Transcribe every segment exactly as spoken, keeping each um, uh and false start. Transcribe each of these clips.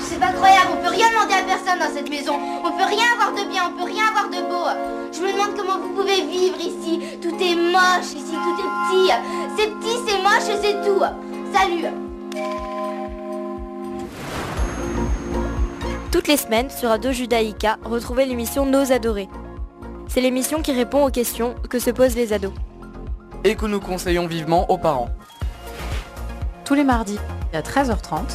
c'est pas croyable, on peut rien demander à personne dans cette maison. On peut rien avoir de bien, on peut rien avoir de beau. Je me demande comment vous pouvez vivre ici. Tout est moche ici, tout est petit. C'est petit, c'est moche et c'est tout. Salut. Toutes les semaines, sur Radio Judaïka, retrouvez l'émission Nos Adorés. C'est l'émission qui répond aux questions que se posent les ados. Et que nous conseillons vivement aux parents. Tous les mardis à treize heures trente.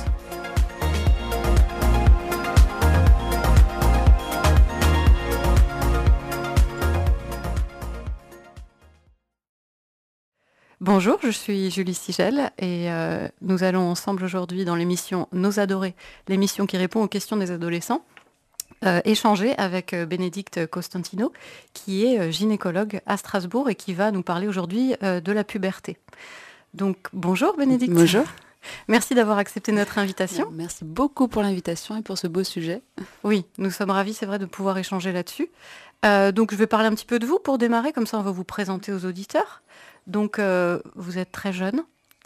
Bonjour, je suis Julie Sigel et euh, nous allons ensemble aujourd'hui dans l'émission Nos Adorés, l'émission qui répond aux questions des adolescents, euh, échanger avec euh, Bénédicte Costantino, qui est euh, gynécologue à Strasbourg et qui va nous parler aujourd'hui euh, de la puberté. Donc bonjour Bénédicte. Bonjour. Merci d'avoir accepté notre invitation. Merci beaucoup pour l'invitation et pour ce beau sujet. Oui, nous sommes ravis, c'est vrai, de pouvoir échanger là-dessus. Euh, donc je vais parler un petit peu de vous pour démarrer, comme ça on va vous présenter aux auditeurs. Donc, euh, vous êtes très jeune.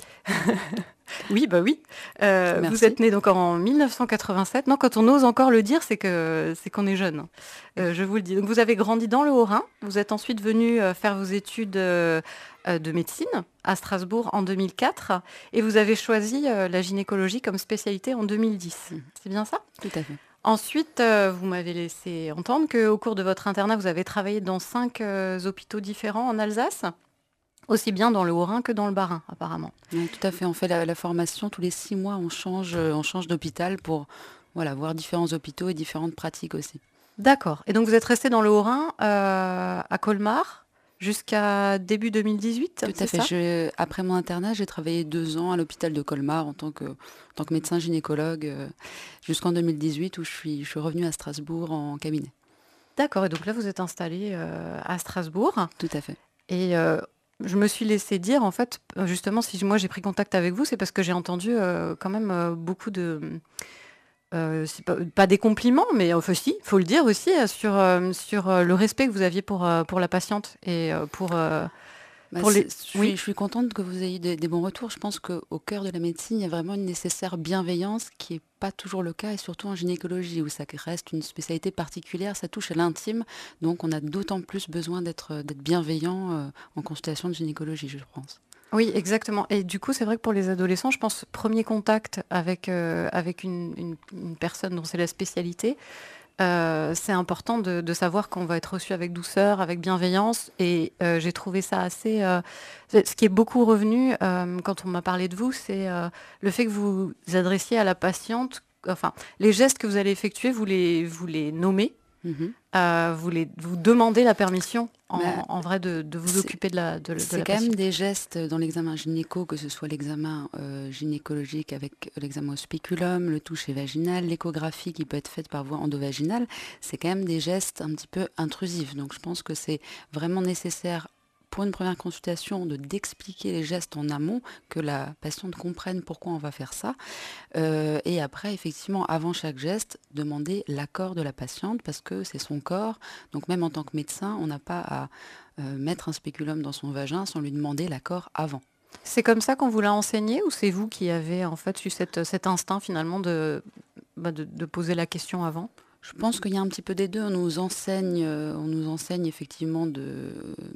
Oui, bah oui. Euh, vous êtes né donc en dix-neuf cent quatre-vingt-sept. Non, quand on ose encore le dire, c'est que c'est qu'on est jeune. Euh, je vous le dis. Donc, vous avez grandi dans le Haut-Rhin. Vous êtes ensuite venu euh, faire vos études euh, de médecine à Strasbourg en deux mille quatre. Et vous avez choisi euh, la gynécologie comme spécialité en deux mille dix. Mmh. C'est bien ça ? Tout à fait. Ensuite, euh, vous m'avez laissé entendre qu'au cours de votre internat, vous avez travaillé dans cinq euh, hôpitaux différents en Alsace. Aussi bien dans le Haut-Rhin que dans le Bas-Rhin, apparemment. Oui, tout à fait. On fait la, la formation tous les six mois. On change, on change d'hôpital pour voilà, voir différents hôpitaux et différentes pratiques aussi. D'accord. Et donc, vous êtes resté dans le Haut-Rhin, euh, à Colmar, jusqu'à début deux mille dix-huit, tout c'est à fait. ça ? Je, après mon internat, j'ai travaillé deux ans à l'hôpital de Colmar en tant que, en tant que médecin gynécologue euh, jusqu'en deux mille dix-huit où je suis, je suis revenue à Strasbourg en cabinet. D'accord. Et donc là, vous êtes installé euh, à Strasbourg. Tout à fait. Et... Euh, je me suis laissé dire, en fait, justement, si moi j'ai pris contact avec vous, c'est parce que j'ai entendu euh, quand même euh, beaucoup de... Euh, c'est pas, pas des compliments, mais enfin si, il faut le dire aussi, euh, sur, euh, sur euh, le respect que vous aviez pour, euh, pour la patiente et euh, pour... Euh, Bah, pour les... je, suis, oui. je suis contente que vous ayez des, des bons retours. Je pense qu'au cœur de la médecine, il y a vraiment une nécessaire bienveillance qui n'est pas toujours le cas, et surtout en gynécologie, où ça reste une spécialité particulière, ça touche à l'intime. Donc on a d'autant plus besoin d'être d'être bienveillant euh, en consultation de gynécologie, je pense. Oui, exactement. Et du coup, c'est vrai que pour les adolescents, je pense, premier contact avec, euh, avec une, une, une personne dont c'est la spécialité, Euh, c'est important de, de savoir qu'on va être reçu avec douceur, avec bienveillance. Et euh, j'ai trouvé ça assez... Euh, ce qui est beaucoup revenu euh, quand on m'a parlé de vous, c'est euh, le fait que vous vous adressiez à la patiente. Enfin, les gestes que vous allez effectuer, vous les, vous les nommez. Mm-hmm. Euh, vous, les, vous demandez la permission en, Mais en vrai de, de vous occuper de la, de, de C'est la quand patiente. même des gestes dans l'examen gynéco, que ce soit l'examen euh, gynécologique avec l'examen au spéculum, le toucher vaginal, l'échographie qui peut être faite par voie endovaginale. C'est quand même des gestes un petit peu intrusifs. Donc je pense que c'est vraiment nécessaire pour une première consultation de d'expliquer les gestes en amont, que la patiente comprenne pourquoi on va faire ça. Euh, et après, effectivement, avant chaque geste, demander l'accord de la patiente parce que c'est son corps. Donc même en tant que médecin, on n'a pas à euh, mettre un spéculum dans son vagin sans lui demander l'accord avant. C'est comme ça qu'on vous l'a enseigné ou c'est vous qui avez en fait eu cette, cet instinct finalement de, bah, de, de poser la question avant ? Je pense qu'il y a un petit peu des deux. On nous enseigne, euh, on nous enseigne effectivement de...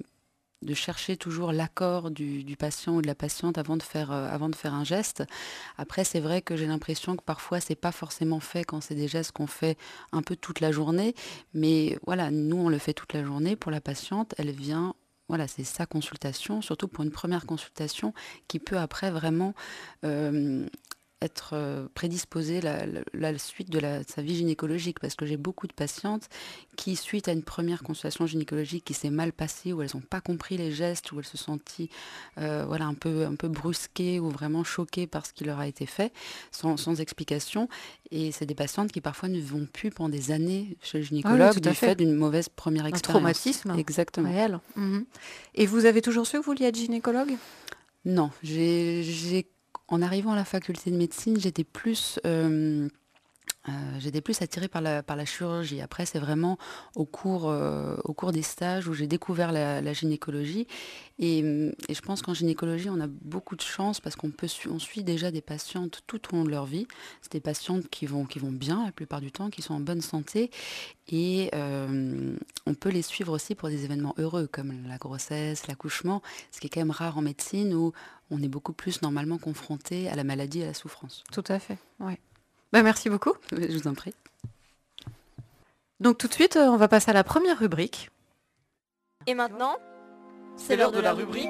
de chercher toujours l'accord du, du patient ou de la patiente avant de faire, euh, avant de faire un geste. Après, c'est vrai que j'ai l'impression que parfois, c'est pas forcément fait quand c'est des gestes qu'on fait un peu toute la journée. Mais voilà, nous, on le fait toute la journée. Pour la patiente, elle vient... Voilà, c'est sa consultation, surtout pour une première consultation qui peut après vraiment... Euh, être prédisposée à la, la, la suite de, la, de sa vie gynécologique, parce que j'ai beaucoup de patientes qui, suite à une première consultation gynécologique qui s'est mal passée, où elles n'ont pas compris les gestes, où elles se sentent euh, voilà, un peu, un peu brusquées ou vraiment choquées par ce qui leur a été fait, sans, sans explication. Et c'est des patientes qui parfois ne vont plus pendant des années chez le gynécologue ah oui, du fait, fait d'une mauvaise première expérience. Un traumatisme Exactement. réel. Mmh. Et vous avez toujours su que vous vouliez être gynécologue ? Non, j'ai... j'ai En arrivant à la faculté de médecine, j'étais plus euh, Euh, j'étais plus attirée par la, par la chirurgie. Après, c'est vraiment au cours, euh, au cours des stages où j'ai découvert la, la gynécologie. Et, hum, et je pense qu'en gynécologie, on a beaucoup de chance parce qu'on peut, su- on suit déjà des patientes tout au long de leur vie. C'est des patientes qui vont, qui vont bien la plupart du temps, qui sont en bonne santé. Et euh, on peut les suivre aussi pour des événements heureux, comme la grossesse, l'accouchement, ce qui est quand même rare en médecine où on est beaucoup plus normalement confronté à la maladie et à la souffrance. Tout à fait, oui. Bah, merci beaucoup. Je vous en prie. Donc tout de suite, euh, on va passer à la première rubrique. Et maintenant, C'est l'heure de la rubrique.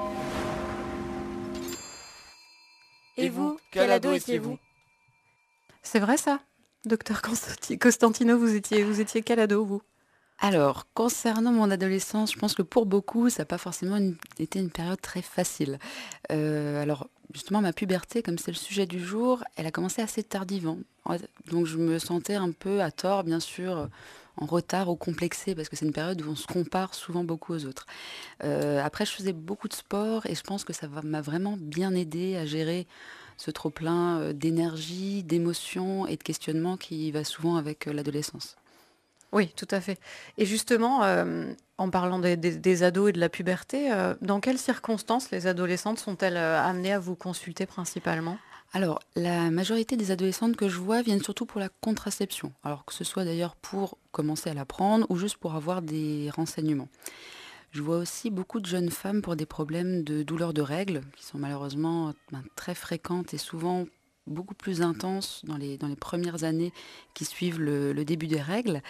Et vous, quel ado étiez-vous? C'est vrai ça, docteur Constanti- Costantino, vous étiez, vous étiez quel ado, vous? Alors, concernant mon adolescence, je pense que pour beaucoup, ça n'a pas forcément une- été une période très facile. Euh, alors, justement, ma puberté, comme c'est le sujet du jour, elle a commencé assez tardivement. Ouais, donc, je me sentais un peu à tort, bien sûr, en retard ou complexée, parce que c'est une période où on se compare souvent beaucoup aux autres. Euh, après, je faisais beaucoup de sport et je pense que ça va- m'a vraiment bien aidé à gérer ce trop-plein euh, d'énergie, d'émotions et de questionnements qui va souvent avec euh, l'adolescence. Oui, tout à fait. Et justement, euh, en parlant des, des- des ados et de la puberté, euh, dans quelles circonstances les adolescentes sont-elles euh, amenées à vous consulter principalement? Alors, la majorité des adolescentes que je vois viennent surtout pour la contraception. Alors que ce soit d'ailleurs pour commencer à la prendre ou juste pour avoir des renseignements. Je vois aussi beaucoup de jeunes femmes pour des problèmes de douleurs de règles, qui sont malheureusement ben, très fréquentes et souvent beaucoup plus intenses dans les, dans les premières années qui suivent le, le début des règles.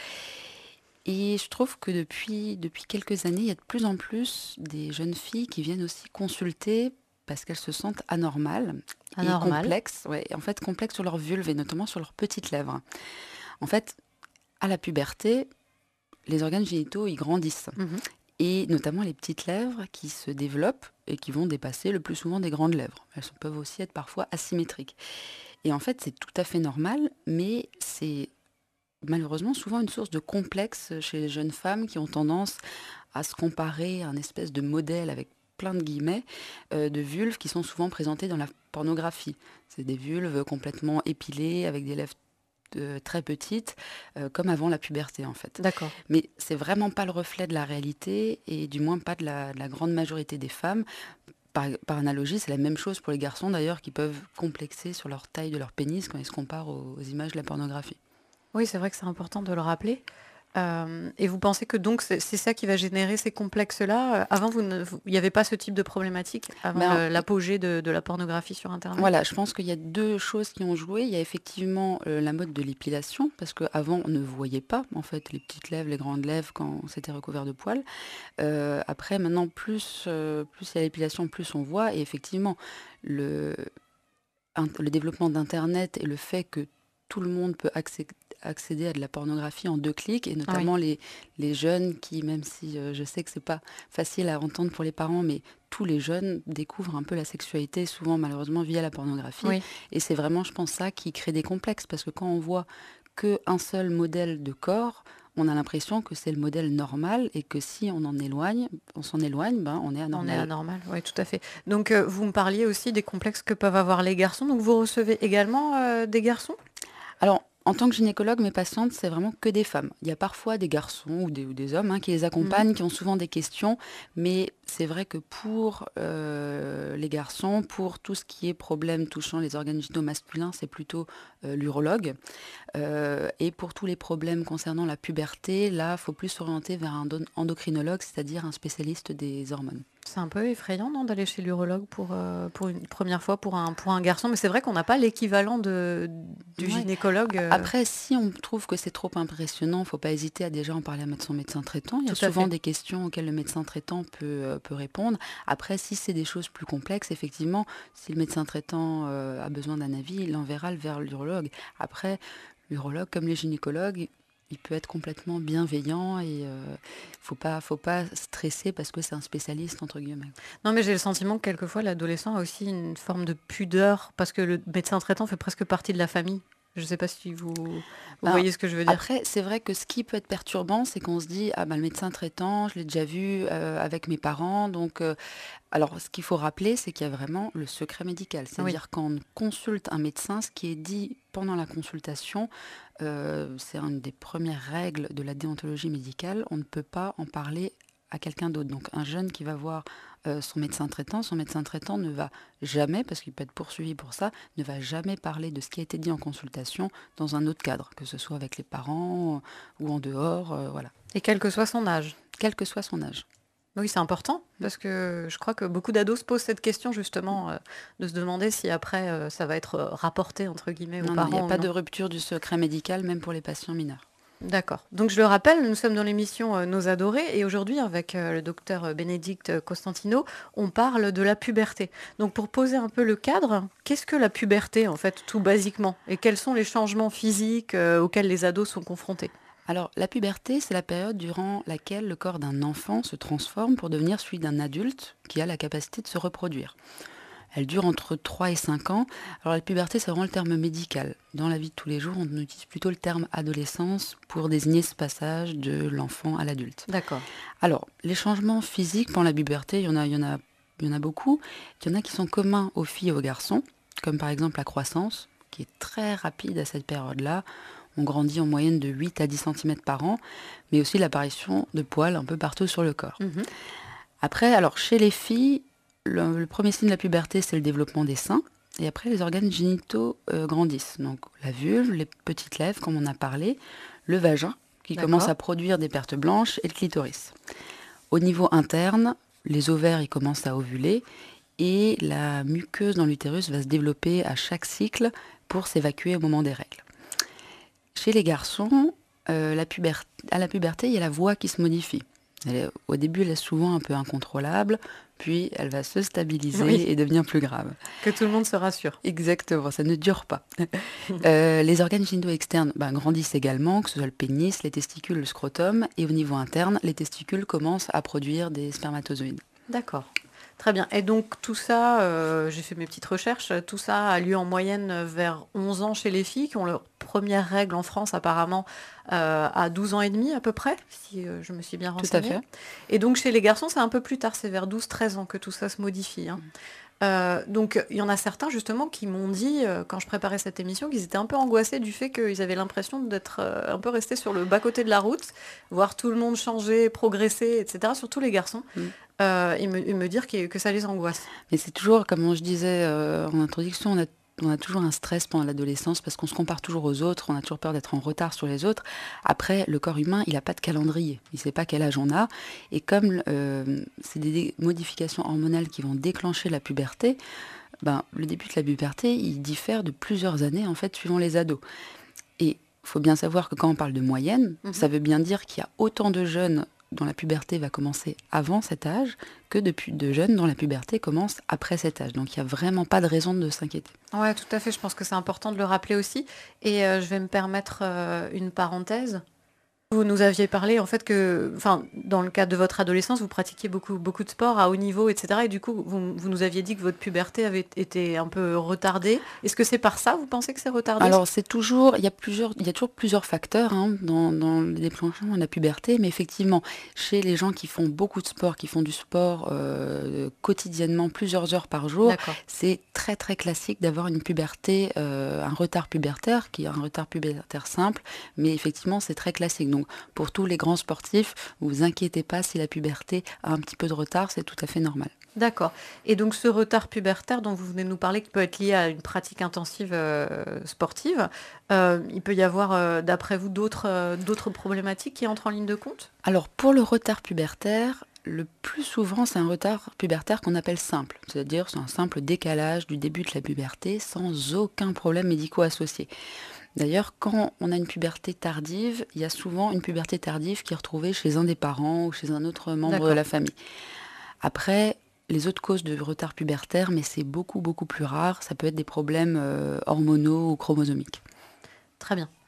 Et je trouve que depuis, depuis quelques années, il y a de plus en plus des jeunes filles qui viennent aussi consulter parce qu'elles se sentent anormales et Anormal. complexes, ouais, en fait complexes sur leur vulve et notamment sur leurs petites lèvres. En fait, à la puberté, les organes génitaux, ils grandissent. Mhm. Et notamment les petites lèvres qui se développent et qui vont dépasser le plus souvent des grandes lèvres. Elles peuvent aussi être parfois asymétriques. Et en fait, c'est tout à fait normal, mais c'est malheureusement souvent une source de complexe chez les jeunes femmes qui ont tendance à se comparer à un espèce de modèle avec plein de guillemets euh, de vulves qui sont souvent présentées dans la pornographie. C'est des vulves complètement épilées avec des lèvres euh, très petites, euh, comme avant la puberté en fait. D'accord. Mais c'est vraiment pas le reflet de la réalité et du moins pas de la, de la grande majorité des femmes. Par, par analogie, c'est la même chose pour les garçons d'ailleurs qui peuvent complexer sur leur taille de leur pénis quand ils se comparent aux, aux images de la pornographie. Oui, c'est vrai que c'est important de le rappeler. Euh, et vous pensez que donc c'est c'est ça qui va générer ces complexes-là? Euh, Avant, vous ne- vous- il n'y avait pas ce type de problématique avant Ben, le- l'apogée de, de la pornographie sur Internet? Voilà, je pense qu'il y a deux choses qui ont joué. Il y a effectivement euh, la mode de l'épilation, parce qu'avant, on ne voyait pas en fait les petites lèvres, les grandes lèvres quand c'était recouvert de poils. Euh, après, maintenant, plus, euh, plus il y a l'épilation, plus on voit. Et effectivement, le, un- le développement d'Internet et le fait que tout le monde peut accé- accéder à de la pornographie en deux clics, et notamment les, les jeunes qui, même si euh, je sais que c'est pas facile à entendre pour les parents, mais tous les jeunes découvrent un peu la sexualité, souvent malheureusement via la pornographie. Oui, Et c'est vraiment, je pense, ça qui crée des complexes, parce que quand on voit qu'un seul modèle de corps, on a l'impression que c'est le modèle normal et que si on en éloigne, on s'en éloigne, ben on est on anormal. est anormal, oui, tout à fait. Donc, euh, vous me parliez aussi des complexes que peuvent avoir les garçons. Donc, vous recevez également euh, des garçons? Alors, en tant que gynécologue, mes patientes, c'est vraiment que des femmes. Il y a parfois des garçons ou des, ou des hommes hein, qui les accompagnent, Mhm. qui ont souvent des questions, mais c'est vrai que pour euh, les garçons, pour tout ce qui est problème touchant les organes génitaux masculins, c'est plutôt euh, l'urologue. Euh, et pour tous les problèmes concernant la puberté, là, il faut plus s'orienter vers un don- endocrinologue, c'est-à-dire un spécialiste des hormones. C'est un peu effrayant, non, d'aller chez l'urologue pour, euh, pour une première fois pour un, pour un garçon, mais c'est vrai qu'on n'a pas l'équivalent de, du Ouais. gynécologue. euh, Après, si on trouve que c'est trop impressionnant, il ne faut pas hésiter à déjà en parler à son médecin traitant. Il y a Tout à souvent fait. des questions auxquelles le médecin traitant peut, euh, peut répondre. Après, si c'est des choses plus complexes, effectivement, si le médecin traitant euh, a besoin d'un avis, il l'enverra vers l'urologue. Après, l'urologue, comme les gynécologues, il peut être complètement bienveillant et il euh, faut pas, faut pas stresser parce que c'est un spécialiste, entre guillemets. Non, mais j'ai le sentiment que quelquefois l'adolescent a aussi une forme de pudeur parce que le médecin traitant fait presque partie de la famille. Je ne sais pas si vous, vous Ben, voyez ce que je veux dire. Après, c'est vrai que ce qui peut être perturbant, c'est qu'on se dit, ah ben, le médecin traitant, je l'ai déjà vu euh, avec mes parents. Donc, euh, alors, ce qu'il faut rappeler, c'est qu'il y a vraiment le secret médical. C'est-à-dire quand on consulte un médecin, ce qui est dit pendant la consultation, euh, c'est une des premières règles de la déontologie médicale. On ne peut pas en parler à quelqu'un d'autre. Donc, un jeune qui va voir euh, son médecin traitant, son médecin traitant ne va jamais, parce qu'il peut être poursuivi pour ça, ne va jamais parler de ce qui a été dit en consultation dans un autre cadre, que ce soit avec les parents euh, ou en dehors, euh, voilà, Et quel que soit son âge. quel que soit son âge. Oui, c'est important, parce que je crois que beaucoup d'ados se posent cette question, justement, euh, de se demander si après, euh, ça va être euh, rapporté, entre guillemets, aux Non, non, parents. il n'y a ou pas non. de rupture du secret médical, même pour les patients mineurs. D'accord. Donc je le rappelle, nous sommes dans l'émission euh, Nos Adorés et aujourd'hui avec euh, le docteur Bénédicte Costantino, on parle de la puberté. Donc pour poser un peu le cadre, qu'est-ce que la puberté en fait, tout basiquement? Et quels sont les changements physiques euh, auxquels les ados sont confrontés? Alors, la puberté, c'est la période durant laquelle le corps d'un enfant se transforme pour devenir celui d'un adulte qui a la capacité de se reproduire. Elle dure entre trois et cinq ans. Alors la puberté, c'est vraiment le terme médical. Dans la vie de tous les jours, on utilise plutôt le terme adolescence pour désigner ce passage de l'enfant à l'adulte. D'accord. Alors, les changements physiques pendant la puberté, il y en a, il y en a, il y en a beaucoup. Il y en a qui sont communs aux filles et aux garçons, comme par exemple la croissance, qui est très rapide à cette période-là. On grandit en moyenne de huit à dix centimètres par an, mais aussi l'apparition de poils un peu partout sur le corps. Mhm. Après, alors chez les filles, le, le premier signe de la puberté, c'est le développement des seins. Et après, les organes génitaux euh, grandissent. Donc la vulve, les petites lèvres, comme on a parlé, le vagin, qui D'accord. commence à produire des pertes blanches, et le clitoris. Au niveau interne, les ovaires, ils commencent à ovuler, et la muqueuse dans l'utérus va se développer à chaque cycle pour s'évacuer au moment des règles. Chez les garçons, euh, la puber- à la puberté, il y a la voix qui se modifie. Elle est- au début, elle est souvent un peu incontrôlable, puis elle va se stabiliser Oui. et devenir plus grave. Que tout le monde se rassure. Exactement, ça ne dure pas. Euh, les organes génitaux externes ben, grandissent également, que ce soit le pénis, les testicules, le scrotum, et au niveau interne, les testicules commencent à produire des spermatozoïdes. D'accord. Très bien. Et donc tout ça, euh, j'ai fait mes petites recherches, tout ça a lieu en moyenne vers onze ans chez les filles qui ont leur première règle en France apparemment euh, à douze ans et demi à peu près, si euh, je me suis bien Tout renseignée. à fait. Et donc chez les garçons, c'est un peu plus tard, c'est vers douze treize ans que tout ça se modifie. hein. Euh, donc il y en a certains justement qui m'ont dit, euh, quand je préparais cette émission, qu'ils étaient un peu angoissés du fait qu'ils avaient l'impression d'être euh, un peu restés sur le bas-côté de la route, voir tout le monde changer, progresser, et cetera, surtout les garçons, Mm. euh, et, me, et me dire que, que ça les angoisse. Mais c'est toujours, comme je disais euh, en introduction, on a, on a toujours un stress pendant l'adolescence parce qu'on se compare toujours aux autres, on a toujours peur d'être en retard sur les autres. Après, le corps humain, il n'a pas de calendrier, il ne sait pas quel âge on a. Et comme euh, c'est des modifications hormonales qui vont déclencher la puberté, ben, le début de la puberté, il diffère de plusieurs années en fait suivant les ados. Et il faut bien savoir que quand on parle de moyenne, Mhm. ça veut bien dire qu'il y a autant de jeunes dont la puberté va commencer avant cet âge que de, pu- de jeunes dont la puberté commence après cet âge. Donc il n'y a vraiment pas de raison de s'inquiéter. Ouais, tout à fait. Je pense que c'est important de le rappeler aussi. Et euh, je vais me permettre euh, une parenthèse. Vous nous aviez parlé en fait que, enfin, dans le cadre de votre adolescence, vous pratiquiez beaucoup, beaucoup de sport à haut niveau, et cetera. Et du coup, vous, vous nous aviez dit que votre puberté avait été un peu retardée. Est-ce que c'est par ça, vous pensez que c'est retardé? Alors c'est toujours, il y a plusieurs, il y a toujours plusieurs facteurs hein, dans, dans le déclenchement de la puberté, mais effectivement, chez les gens qui font beaucoup de sport, qui font du sport euh, quotidiennement, plusieurs heures par jour, D'accord. c'est très très classique d'avoir une puberté, euh, un retard pubertaire, qui est un retard pubertaire simple, mais effectivement c'est très classique. Donc pour tous les grands sportifs, vous vous inquiétez pas si la puberté a un petit peu de retard, c'est tout à fait normal. D'accord. Et donc ce retard pubertaire dont vous venez de nous parler, qui peut être lié à une pratique intensive euh, sportive, euh, il peut y avoir, euh, d'après vous, d'autres euh, d'autres problématiques qui entrent en ligne de compte? Alors pour le retard pubertaire, le plus souvent c'est un retard pubertaire qu'on appelle simple, c'est-à-dire c'est un simple décalage du début de la puberté sans aucun problème médico associé. D'ailleurs, quand on a une puberté tardive, il y a souvent une puberté tardive qui est retrouvée chez un des parents ou chez un autre membre D'accord. de la famille. Après, les autres causes de retard pubertaire, mais c'est beaucoup beaucoup plus rare, ça peut être des problèmes euh, hormonaux ou chromosomiques. Très bien.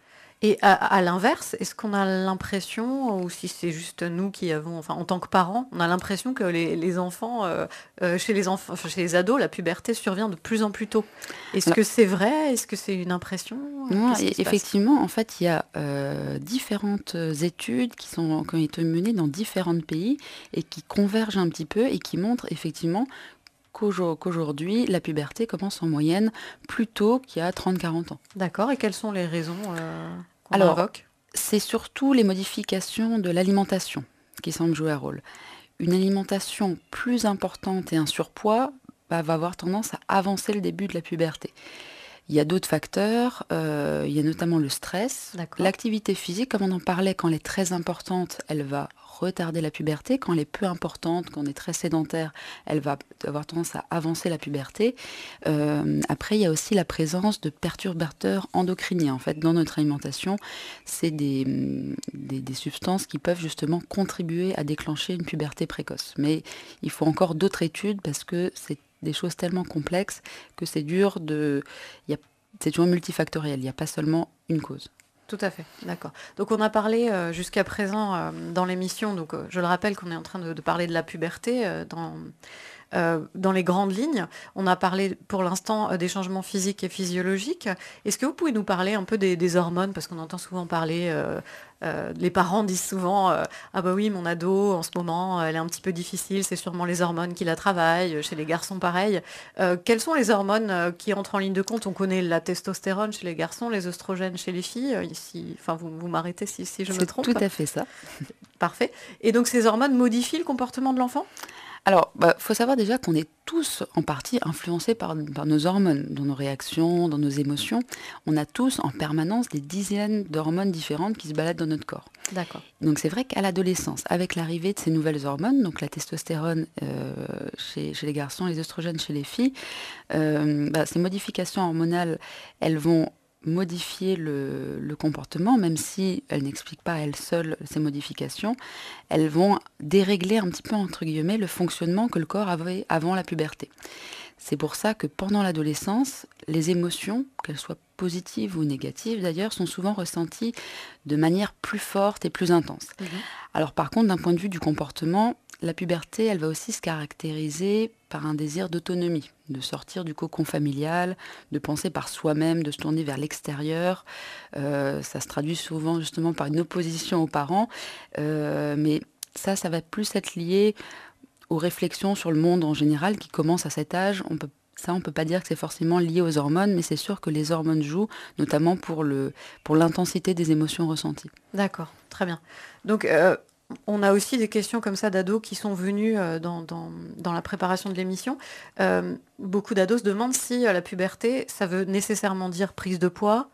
Et à, à l'inverse, est-ce qu'on a l'impression, ou si c'est juste nous qui avons, enfin en tant que parents, on a l'impression que les, les enfants, euh, euh, chez les enfants, enfin, chez les ados, la puberté survient de plus en plus tôt. Est-ce Alors, que c'est vrai? Est-ce que c'est une impression? non, Qu'est-ce qui se passe? effectivement, en fait, il y a euh, différentes études qui, sont, qui ont été menées dans différents pays et qui convergent un petit peu et qui montrent effectivement qu'aujourd'hui, la puberté commence en moyenne plus tôt qu'il y a trente à quarante ans. D'accord, et quelles sont les raisons euh, qu'on Alors, invoque? c'est surtout les modifications de l'alimentation qui semblent jouer un rôle. Une alimentation plus importante et un surpoids bah, va avoir tendance à avancer le début de la puberté. Il y a d'autres facteurs, euh, il y a notamment le stress, D'accord. l'activité physique, comme on en parlait, quand elle est très importante, elle va retarder la puberté. Quand elle est peu importante, quand on est très sédentaire, elle va avoir tendance à avancer la puberté. Euh, après, il y a aussi la présence de perturbateurs endocriniens. En fait, dans notre alimentation, c'est des, des, des substances qui peuvent justement contribuer à déclencher une puberté précoce. Mais il faut encore d'autres études parce que c'est des choses tellement complexes que c'est dur de... Il y a, c'est toujours multifactoriel, il n'y a pas seulement une cause. Tout à fait, d'accord. Donc on a parlé euh, jusqu'à présent euh, dans l'émission, donc euh, je le rappelle qu'on est en train de, de parler de la puberté euh, dans, euh, dans les grandes lignes. On a parlé pour l'instant euh, des changements physiques et physiologiques. Est-ce que vous pouvez nous parler un peu des, des hormones? Parce qu'on entend souvent parler, euh, euh, les parents disent souvent euh, ah bah oui, mon ado en ce moment elle est un petit peu difficile, c'est sûrement les hormones qui la travaillent, chez les garçons pareil. Euh, quelles sont les hormones euh, qui entrent en ligne de compte? On connaît la testostérone chez les garçons, les oestrogènes chez les filles. Euh, ici, enfin vous, vous m'arrêtez si, si je me C'est trompe. tout à fait ça. Parfait. Et donc ces hormones modifient le comportement de l'enfant? Alors, il bah, faut savoir déjà qu'on est tous en partie influencés par, par nos hormones, dans nos réactions, dans nos émotions. On a tous en permanence des dizaines d'hormones différentes qui se baladent dans notre corps. D'accord. Donc c'est vrai qu'à l'adolescence, avec l'arrivée de ces nouvelles hormones, donc la testostérone euh, chez, chez les garçons, les oestrogènes chez les filles, euh, bah, ces modifications hormonales, elles vont modifier le, le comportement, même si elles n'expliquent pas à elles seules ces modifications, elles vont dérégler un petit peu, entre guillemets, le fonctionnement que le corps avait avant la puberté. C'est pour ça que pendant l'adolescence, les émotions, qu'elles soient positives ou négatives d'ailleurs, sont souvent ressenties de manière plus forte et plus intense. Mmh. Alors par contre, d'un point de vue du comportement, la puberté, elle va aussi se caractériser par un désir d'autonomie, de sortir du cocon familial, de penser par soi-même, de se tourner vers l'extérieur. Euh, ça se traduit souvent justement par une opposition aux parents, euh, mais ça, ça va plus être lié aux réflexions sur le monde en général qui commencent à cet âge. On peut, ça, on ne peut pas dire que c'est forcément lié aux hormones, mais c'est sûr que les hormones jouent, notamment pour, le, pour l'intensité des émotions ressenties. D'accord, très bien. Donc, euh, on a aussi des questions comme ça d'ados qui sont venus euh, dans, dans, dans la préparation de l'émission. Euh, beaucoup d'ados se demandent si euh, la puberté, ça veut nécessairement dire prise de poids.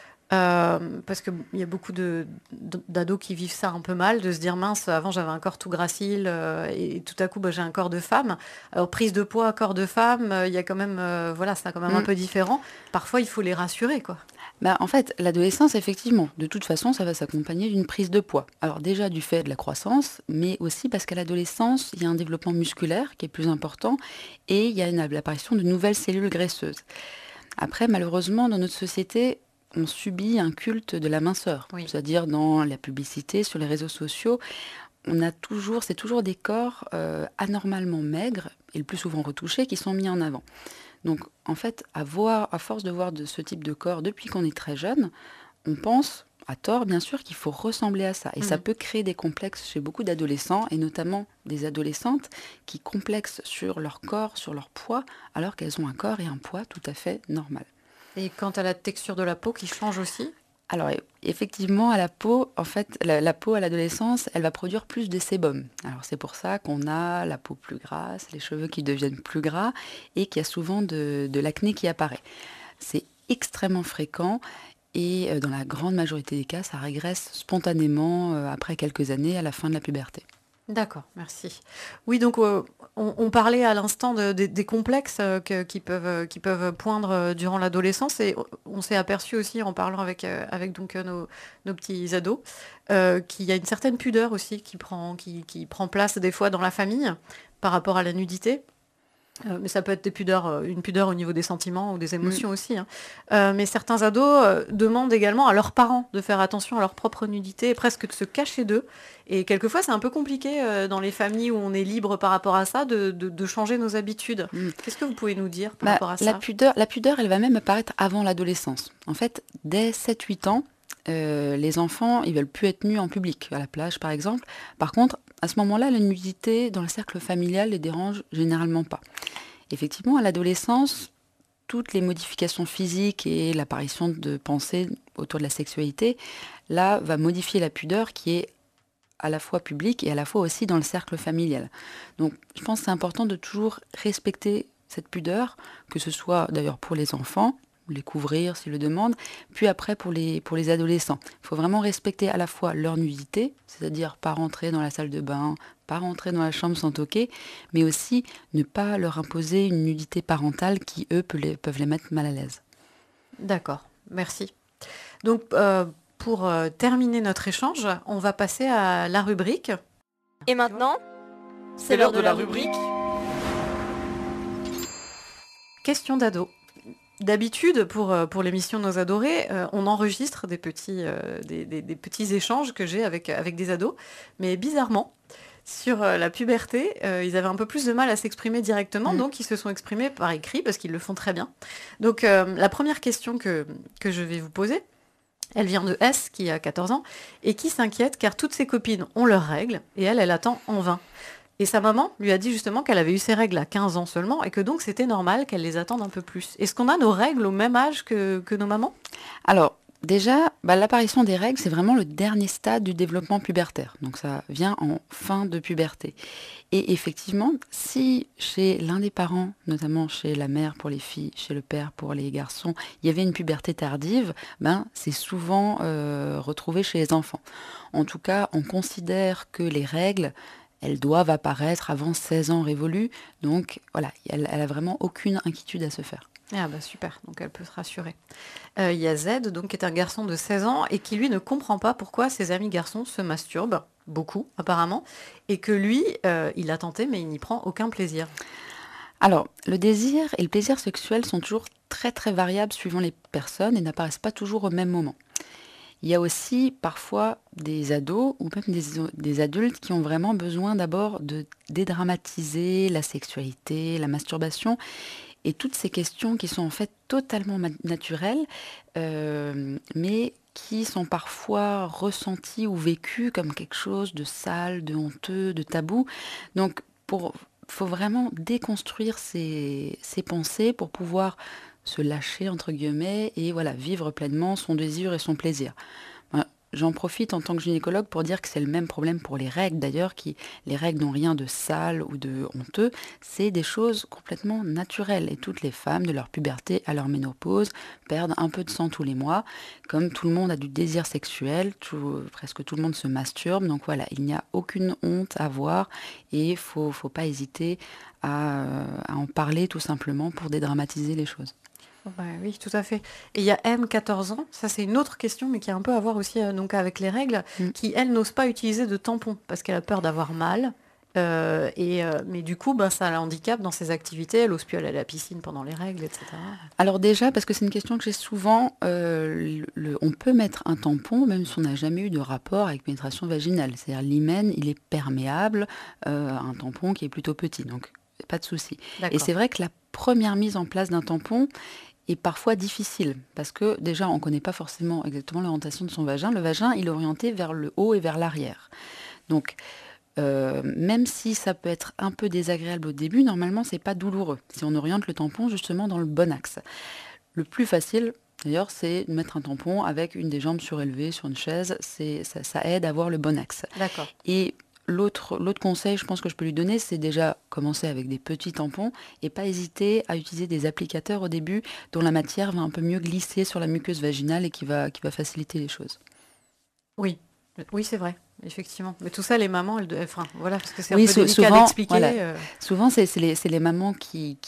Euh, parce qu'il y a beaucoup de, d'ados qui vivent ça un peu mal, de se dire mince, avant j'avais un corps tout gracile euh, et tout à coup bah, j'ai un corps de femme. Alors prise de poids, corps de femme, il euh, y a quand même, euh, voilà, c'est quand même mmh. un peu différent. Parfois il faut les rassurer, quoi. Bah, en fait, l'adolescence, effectivement, de toute façon, ça va s'accompagner d'une prise de poids. Alors déjà du fait de la croissance, mais aussi parce qu'à l'adolescence, il y a un développement musculaire qui est plus important et il y a une, l'apparition de nouvelles cellules graisseuses. Après, malheureusement, dans notre société, on subit un culte de la minceur, oui. C'est-à-dire dans la publicité, sur les réseaux sociaux, on a toujours, c'est toujours des corps euh, anormalement maigres et le plus souvent retouchés qui sont mis en avant. Donc en fait, à, voir, à force de voir de ce type de corps depuis qu'on est très jeune, on pense, à tort bien sûr, qu'il faut ressembler à ça. Et mmh. ça peut créer des complexes chez beaucoup d'adolescents, et notamment des adolescentes qui complexent sur leur corps, sur leur poids, alors qu'elles ont un corps et un poids tout à fait normal. Et quant à la texture de la peau qui change aussi? Alors effectivement, à la peau, en fait, la, la peau à l'adolescence, elle va produire plus de sébum. Alors c'est pour ça qu'on a la peau plus grasse, les cheveux qui deviennent plus gras et qu'il y a souvent de, de l'acné qui apparaît. C'est extrêmement fréquent et dans la grande majorité des cas, ça régresse spontanément euh, après quelques années à la fin de la puberté. D'accord, merci. Oui, donc euh, on, on parlait à l'instant de, de, des complexes euh, que, qui, peuvent, qui peuvent poindre euh, durant l'adolescence et on s'est aperçu aussi en parlant avec, euh, avec donc, euh, nos, nos petits ados euh, qu'il y a une certaine pudeur aussi qui prend, qui, qui prend place des fois dans la famille par rapport à la nudité. Euh, mais ça peut être des pudeurs, euh, une pudeur au niveau des sentiments ou des émotions mmh. aussi. Hein. Euh, mais certains ados euh, demandent également à leurs parents de faire attention à leur propre nudité et presque de se cacher d'eux. Et quelquefois, c'est un peu compliqué euh, dans les familles où on est libre par rapport à ça de, de, de changer nos habitudes. Mmh. Qu'est-ce que vous pouvez nous dire par bah, rapport à ça la pudeur, la pudeur, elle va même apparaître avant l'adolescence. En fait, dès sept huit ans, Euh, les enfants, ils veulent plus être nus en public, à la plage par exemple. Par contre, à ce moment-là, la nudité dans le cercle familial les dérange généralement pas. Effectivement, à l'adolescence, toutes les modifications physiques et l'apparition de pensées autour de la sexualité, là, va modifier la pudeur qui est à la fois publique et à la fois aussi dans le cercle familial. Donc, je pense que c'est important de toujours respecter cette pudeur, que ce soit d'ailleurs pour les enfants, les couvrir s'ils le demandent, puis après pour les, pour les adolescents. Il faut vraiment respecter à la fois leur nudité, c'est-à-dire pas rentrer dans la salle de bain, pas rentrer dans la chambre sans toquer, mais aussi ne pas leur imposer une nudité parentale qui, eux, peut les, peuvent les mettre mal à l'aise. D'accord, merci. Donc, euh, pour euh, terminer notre échange, on va passer à la rubrique. Et maintenant, c'est l'heure de la rubrique. Question d'ado. D'habitude, pour, pour l'émission Nos Adorés, euh, on enregistre des petits, euh, des, des, des petits échanges que j'ai avec, avec des ados. Mais bizarrement, sur euh, la puberté, euh, ils avaient un peu plus de mal à s'exprimer directement, mmh. donc ils se sont exprimés par écrit, parce qu'ils le font très bien. Donc euh, la première question que, que je vais vous poser, elle vient de S, qui a quatorze ans, et qui s'inquiète car toutes ses copines ont leurs règles, et elle, elle attend en vain. Et sa maman lui a dit justement qu'elle avait eu ses règles à quinze ans seulement et que donc c'était normal qu'elle les attende un peu plus. Est-ce qu'on a nos règles au même âge que, que nos mamans ? Alors, déjà, bah, l'apparition des règles, c'est vraiment le dernier stade du développement pubertaire. Donc ça vient en fin de puberté. Et effectivement, si chez l'un des parents, notamment chez la mère pour les filles, chez le père pour les garçons, il y avait une puberté tardive, ben, c'est souvent euh, retrouvé chez les enfants. En tout cas, on considère que les règles, elles doivent apparaître avant seize ans révolus. Donc voilà, elle, elle a vraiment aucune inquiétude à se faire. Ah bah super, donc elle peut se rassurer. Euh, il y a Z, donc, qui est un garçon de seize ans et qui lui ne comprend pas pourquoi ses amis garçons se masturbent, beaucoup apparemment, et que lui, euh, il a tenté mais il n'y prend aucun plaisir. Alors, le désir et le plaisir sexuel sont toujours très très variables suivant les personnes et n'apparaissent pas toujours au même moment. Il y a aussi parfois des ados ou même des, des adultes qui ont vraiment besoin d'abord de dédramatiser la sexualité, la masturbation et toutes ces questions qui sont en fait totalement ma- naturelles, euh, mais qui sont parfois ressenties ou vécues comme quelque chose de sale, de honteux, de tabou. Donc, il faut vraiment déconstruire ces, ces pensées pour pouvoir se lâcher, entre guillemets, et voilà, vivre pleinement son désir et son plaisir. J'en profite en tant que gynécologue pour dire que c'est le même problème pour les règles, d'ailleurs, qui les règles n'ont rien de sale ou de honteux, c'est des choses complètement naturelles. Et toutes les femmes, de leur puberté à leur ménopause, perdent un peu de sang tous les mois. Comme tout le monde a du désir sexuel, tout, presque tout le monde se masturbe, donc voilà, il n'y a aucune honte à avoir et il ne faut, faut pas hésiter à, à en parler tout simplement pour dédramatiser les choses. Bah oui, tout à fait. Et il y a M, quatorze ans, ça c'est une autre question, mais qui a un peu à voir aussi euh, donc avec les règles, mm. qui, elle, n'ose pas utiliser de tampon, parce qu'elle a peur d'avoir mal. Euh, et, euh, mais du coup, bah, ça la handicape dans ses activités, elle n'ose plus aller à la piscine pendant les règles, et cetera. Alors déjà, parce que c'est une question que j'ai souvent, euh, le, on peut mettre un tampon, même si on n'a jamais eu de rapport avec pénétration vaginale. C'est-à-dire l'hymen, il est perméable, euh, un tampon qui est plutôt petit, donc pas de souci. D'accord. Et c'est vrai que la première mise en place d'un tampon est parfois difficile, parce que déjà, on ne connaît pas forcément exactement l'orientation de son vagin. Le vagin, il est orienté vers le haut et vers l'arrière. Donc, euh, même si ça peut être un peu désagréable au début, normalement, ce n'est pas douloureux, si on oriente le tampon justement dans le bon axe. Le plus facile, d'ailleurs, c'est de mettre un tampon avec une des jambes surélevées sur une chaise. C'est, ça, ça aide à avoir le bon axe. D'accord. Et L'autre, l'autre conseil, je pense que je peux lui donner, c'est déjà commencer avec des petits tampons et pas hésiter à utiliser des applicateurs au début dont la matière va un peu mieux glisser sur la muqueuse vaginale et qui va, qui va faciliter les choses. Oui, oui, c'est vrai, effectivement. Mais tout ça, les mamans, elles, enfin, voilà, parce que c'est oui, un peu sou- délicat souvent, d'expliquer. Voilà. Euh... Souvent, c'est, c'est, les, c'est les mamans qui, qui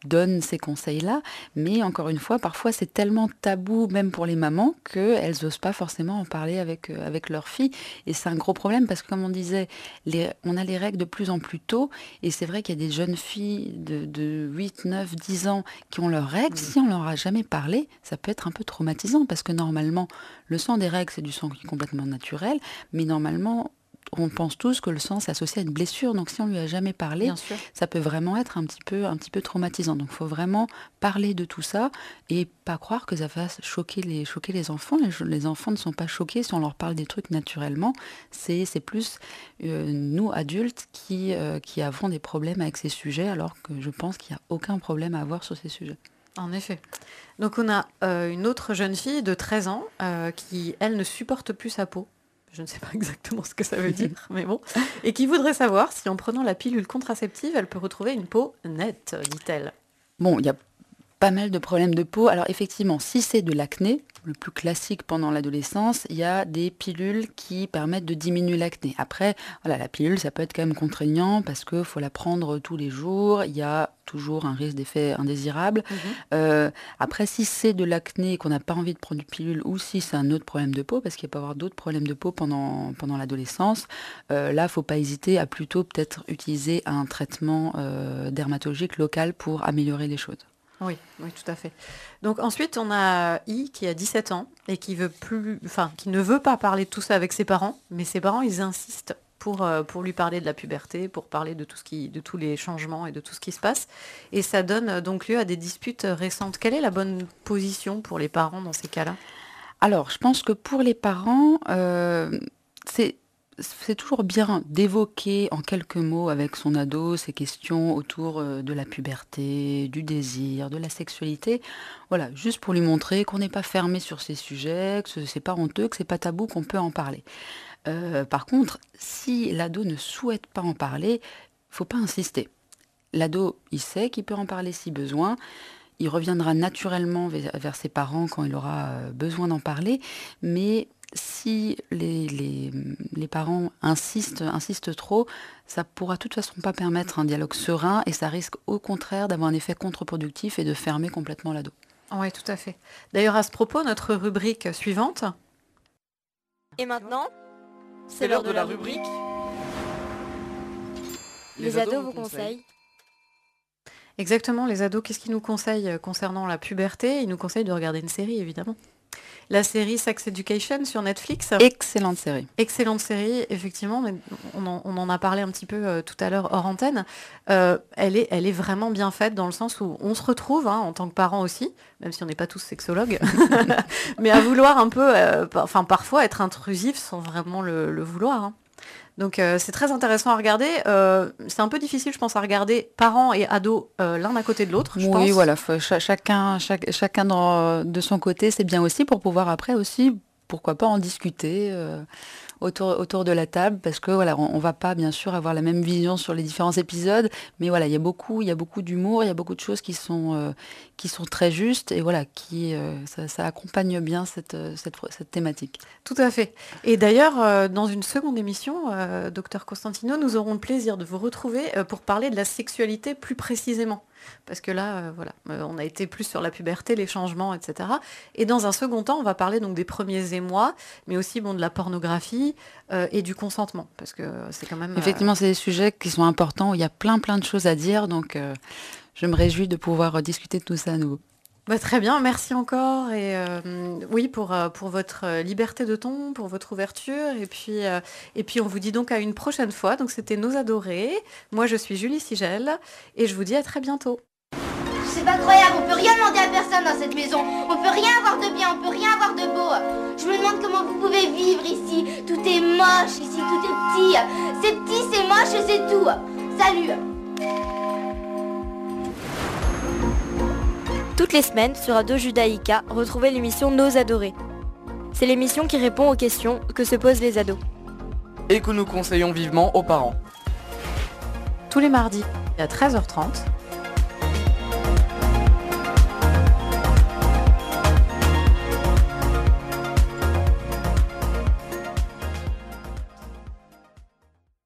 donne ces conseils-là, mais encore une fois, parfois c'est tellement tabou, même pour les mamans, qu'elles n'osent pas forcément en parler avec, euh, avec leur fille. Et c'est un gros problème parce que, comme on disait, les, on a les règles de plus en plus tôt, et c'est vrai qu'il y a des jeunes filles de, de huit, neuf, dix ans qui ont leurs règles. Mmh. Si on leur a jamais parlé, ça peut être un peu traumatisant, parce que normalement, le sang des règles, c'est du sang qui est complètement naturel, mais normalement, on pense tous que le sang s'associe à une blessure, donc si on lui a jamais parlé, ça peut vraiment être un petit peu, un petit peu traumatisant. Donc il faut vraiment parler de tout ça et pas croire que ça va choquer les, choquer les enfants. Les, les enfants ne sont pas choqués si on leur parle des trucs naturellement. C'est, c'est plus euh, nous, adultes, qui, euh, qui avons des problèmes avec ces sujets, alors que je pense qu'il n'y a aucun problème à avoir sur ces sujets. En effet. Donc on a euh, une autre jeune fille de treize ans euh, qui, elle, ne supporte plus sa peau. Je ne sais pas exactement ce que ça veut dire, mais bon. Et qui voudrait savoir si en prenant la pilule contraceptive, elle peut retrouver une peau nette, dit-elle. Bon, il y a pas mal de problèmes de peau. Alors effectivement, si c'est de l'acné, le plus classique pendant l'adolescence, il y a des pilules qui permettent de diminuer l'acné. Après, voilà, la pilule, ça peut être quand même contraignant parce qu'il faut la prendre tous les jours. Il y a toujours un risque d'effet indésirable. Mmh. Euh, après, si c'est de l'acné et qu'on n'a pas envie de prendre une pilule, ou si c'est un autre problème de peau, parce qu'il peut y avoir d'autres problèmes de peau pendant, pendant l'adolescence, euh, là, il ne faut pas hésiter à plutôt peut-être utiliser un traitement euh, dermatologique local pour améliorer les choses. Oui, oui, tout à fait. Donc ensuite, on a I qui a dix-sept ans et qui veut plus, enfin, qui ne veut pas parler de tout ça avec ses parents, mais ses parents, ils insistent pour, euh, pour lui parler de la puberté, pour parler de tout ce qui, de tous les changements et de tout ce qui se passe. Et ça donne euh, donc lieu à des disputes récentes. Quelle est la bonne position pour les parents dans ces cas-là ? Alors, je pense que pour les parents, euh, c'est... c'est toujours bien d'évoquer en quelques mots avec son ado ces questions autour de la puberté, du désir, de la sexualité. Voilà, juste pour lui montrer qu'on n'est pas fermé sur ces sujets, que c'est pas honteux, que c'est pas tabou, qu'on peut en parler. Euh, par contre, si l'ado ne souhaite pas en parler, faut pas insister. L'ado, il sait qu'il peut en parler si besoin. Il reviendra naturellement vers ses parents quand il aura besoin d'en parler, mais si les, les, les parents insistent, insistent trop, ça pourra de toute façon pas permettre un dialogue serein et ça risque au contraire d'avoir un effet contre-productif et de fermer complètement l'ado. Oui, tout à fait. D'ailleurs, à ce propos, notre rubrique suivante. Et maintenant, c'est, c'est l'heure de la rubrique. Les, les ados vous conseillent. Exactement, les ados, qu'est-ce qu'ils nous conseillent concernant la puberté ? Ils nous conseillent de regarder une série, évidemment. La série Sex Education sur Netflix. Excellente série. Excellente série, effectivement. Mais on, en, on en a parlé un petit peu euh, tout à l'heure hors antenne. Euh, elle, est, elle est vraiment bien faite dans le sens où on se retrouve, hein, en tant que parents aussi, même si on n'est pas tous sexologues, mais à vouloir un peu, euh, enfin parfois être intrusif sans vraiment le, le vouloir. Hein. Donc euh, c'est très intéressant à regarder. Euh, c'est un peu difficile, je pense, à regarder parents et ados euh, l'un à côté de l'autre. Je oui, pense. voilà. Faut, ch- chacun, chaque, chacun dans, de son côté, c'est bien aussi pour pouvoir après aussi, pourquoi pas en discuter euh, autour, autour de la table, parce que voilà, on, on va pas bien sûr avoir la même vision sur les différents épisodes, mais voilà, il y a beaucoup, il y a beaucoup d'humour, il y a beaucoup de choses qui sont euh, qui sont très justes et voilà, qui euh, ça, ça accompagne bien cette, cette cette thématique. Tout à fait. Et d'ailleurs, euh, dans une seconde émission, euh, docteur Costantino, nous aurons le plaisir de vous retrouver euh, pour parler de la sexualité plus précisément. Parce que là, euh, voilà, euh, on a été plus sur la puberté, les changements, et cetera. Et dans un second temps, on va parler donc des premiers émois, mais aussi bon, de la pornographie euh, et du consentement. Parce que c'est quand même... Euh... Effectivement, c'est des sujets qui sont importants, où il y a plein, plein de choses à dire. Donc, euh, je me réjouis de pouvoir discuter de tout ça à nouveau. Bah, très bien, merci encore et euh, oui pour, euh, pour votre liberté de ton, pour votre ouverture et puis, euh, et puis on vous dit donc à une prochaine fois. Donc c'était Nos Adorés, moi je suis Julie Sigel et je vous dis à très bientôt. C'est pas croyable, on peut rien demander à personne dans cette maison, on peut rien avoir de bien, on peut rien avoir de beau. Je me demande comment vous pouvez vivre ici, tout est moche ici, tout est petit, c'est petit, c'est moche et c'est tout. Salut. Toutes les semaines, sur Radio Judaïka, retrouvez l'émission Nos Adorés. C'est l'émission qui répond aux questions que se posent les ados. Et que nous conseillons vivement aux parents. Tous les mardis à treize heures trente